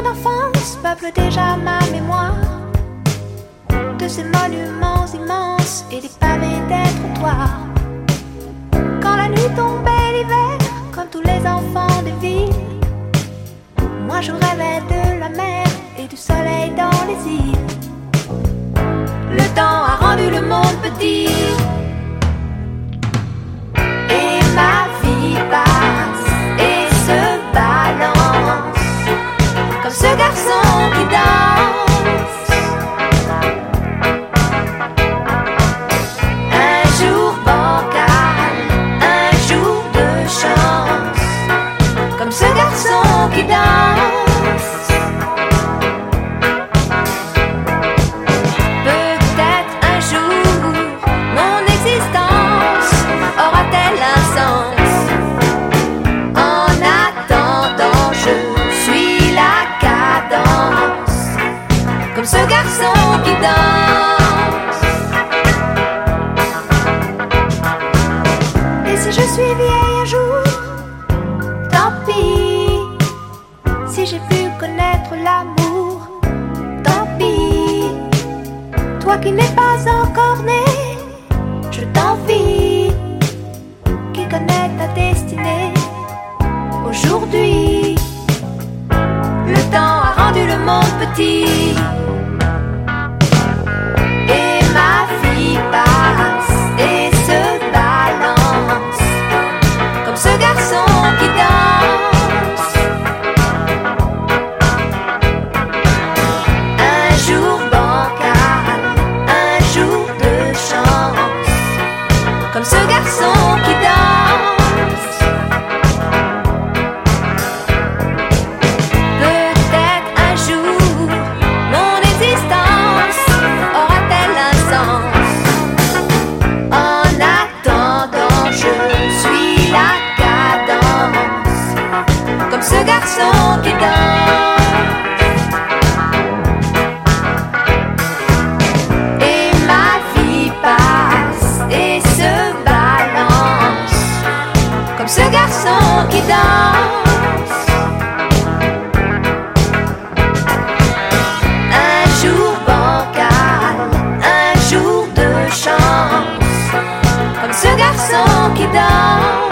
enfance peuple déjà ma mémoire de ces monuments immenses et des pavés des trottoirs. Quand la nuit tombait l'hiver, comme tous les enfants des villes, moi je rêvais de la mer et du soleil dans les îles. Le temps a rendu le monde petit et ma vie passe et se balance comme ce garçon qui danse. Un jour bancal, un jour de chance, comme ce garçon qui danse. Peut-être un jour mon existence aura-t-elle un sens. En attendant, je suis la cadence, comme ce garçon qui danse. Et si je suis vieille un jour, tant pis. Si j'ai pu connaître l'amour, tant pis. Toi qui n'es pas encore né, je t'envie. Qui connaît ta destinée aujourd'hui. Le temps a rendu le monde petit et ma vie passe et se balance comme ce garçon qui danse. Un jour bancal, un jour de chance, comme ce garçon qui danse. Peut-être un jour mon existence aura-t-elle un sens. En attendant, je suis la cadence, comme ce garçon qui danse. Et ma vie passe et se balance comme ce garçon qui danse. Un jour bancal, un jour de chance, comme ce garçon qui danse.